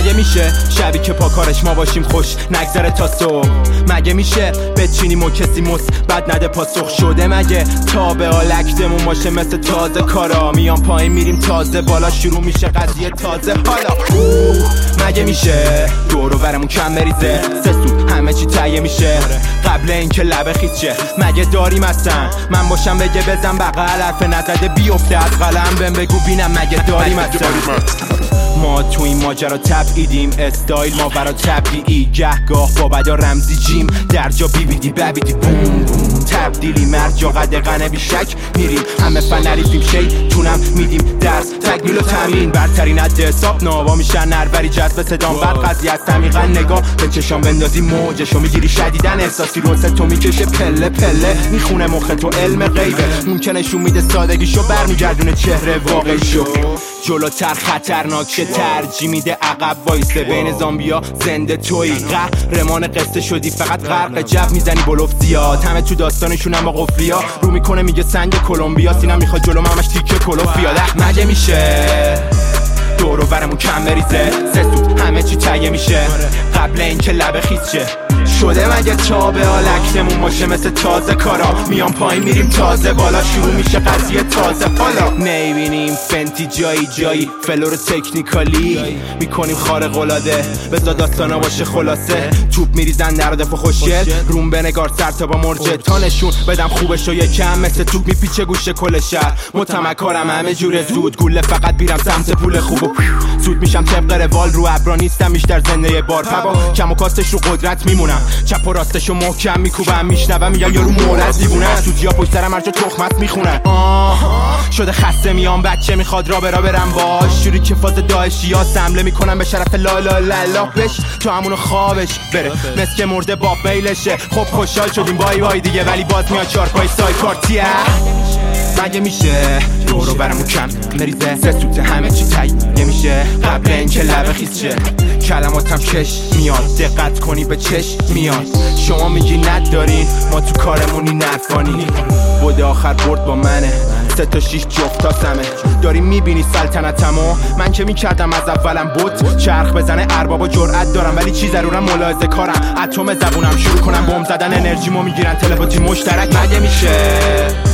مگه میشه شبی که پا کارش ما باشیم خوش نگذره تا صبح؟ مگه میشه بچینیم و کسی بعد نده پاسخ شده؟ مگه تا به آلکتمون باشه مثل تازه کارا میان پایین میریم تازه بالا شروع میشه قضیه تازه حالا؟ مگه میشه دور و برمون کم بریزه سه سو همه چی تهیه میشه قبل اینکه لبه خیس شه؟ مگه داریم اصلا من باشم بگه بزن بغل حرف نزده بیفته از قلم بهم بگو بینم مگه داریم اصلا؟ ما تو این ماجرا تبعیدیم استایل ما برا طبیعی گهگاه با بدا رمزی جیم در جا بیبیدی ببیدی بوم بوم تبدیلی مرجا قدقنه بی شک میریم همه فنریفیم شی تونم میدیم درس تکمیل و تمرین برترین حد حساب ناوا میشن نربری جذب صدام بعد قضیه از عمیقا نگاه به چشام بندازی موجشو میگیری شدیدن احساسی روسه تو میکشه پله پله میخونه مخ تو علم غیبه ممکنه نشون میده سادگیشو برمیگردونه چهره واقعیشو جلوتر خطرناکه ترجیح میده عقب وایسه بین زامبیا زنده توی قهرمان قصه شدی فقط غرق جو میزنی بلوف زیاد همه تو داستانشون هم با قفلیا رو میکنه میگه سنگ کلمبیا سینم میخواد جلو همش تیکه کلوفیا مگه میشه دور و برمون کم بریزه سه سو همه چی تهیه میشه قبل اینکه لبه خیس شه شده؟ مگه تا به آلکتمون باشه مثل تازه کارا میان پایین میریم تازه بالا شروع میشه قضیه تازه حالا؟ میبینیم فنتی جایی فلور تکنیکالی میکنیم خارق العاده بذار داستانا باشه خلاصه توپ میریزن در دفاع خوشگل روم بنگار سر تا با مرجه تا نشون بدم خوبش و یکم مثل توپ میپیچه گوشه کل شهر متمکارم همه جوره زود گوله فقط بیرم سمت پول خوب و زود میشم طبق روال رو ابرا نیستم بیشتر زنده بار پبا کم و کاستش رو قدرت میمونم چپ و راستشو محکم میکوبم میشنوم میگم یارو مورد دیوونه سوجیا پشت سرم هرجا تخمت میخونن شده خسته میام بچه میخواد را برم باش شوری که فاز داعشی ها حمله میکنم به شرف لا لا لا لا بش تو همونو خوابش بره مثل که مرده باب بیلشه خب خوشحال شدیم بای بای دیگه ولی باز میاد چار پای سای پارتیه مگه میشه دورو برمون کم مریزه سه سوت همه چی تهیه میشه قبل اینکه لبه خیس شه کلماتم کش میاد دقت کنی به چش میاد شما میگی ندارین ما تو کارمونی نرفانی بوده آخر برد با منه 3 تا 6 جفت تا سمه داری میبینی سلطنتمو من که میکردم از اولم بود چرخ بزنه اربابا جرأت دارم ولی چی ضرورم ملاحظه کارم اتم زبونم شروع کنم بمب زدن انرژیمو میگیرن تلپاتی مشترک مگه میشه